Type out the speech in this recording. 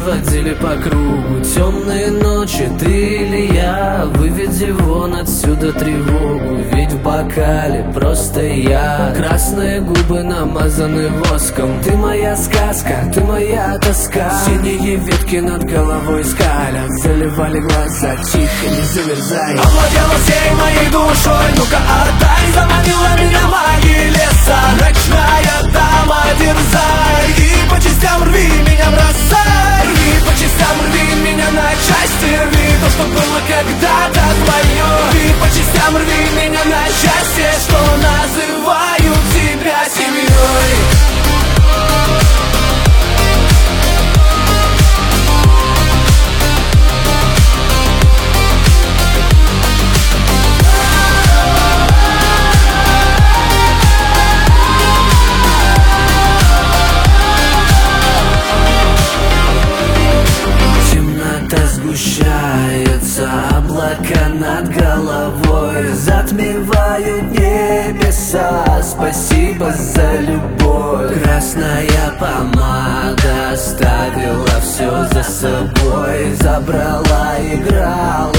водили по кругу. Темные ночи, ты или я, выведи вон отсюда тревогу. Ведь в бокале просто я. Красные губы намазаны воском. Ты моя сказка, ты моя тоска. Синие ветки над головой скалят, заливали глаза, тихо, не замерзай. Овладела всей моей душой, ну-ка отдай. Заманила меня магией леса. Ночная дама, дерзай. И по частям рви меня, бросай. И по частям рви меня на части. Рви то, что было когда-то твое. И по частям рви меня на счастье, что называют тебя семьей. Сгущаются облака над головой, затмевают небеса. Спасибо за любовь. Красная помада оставила все за собой, забрала, играла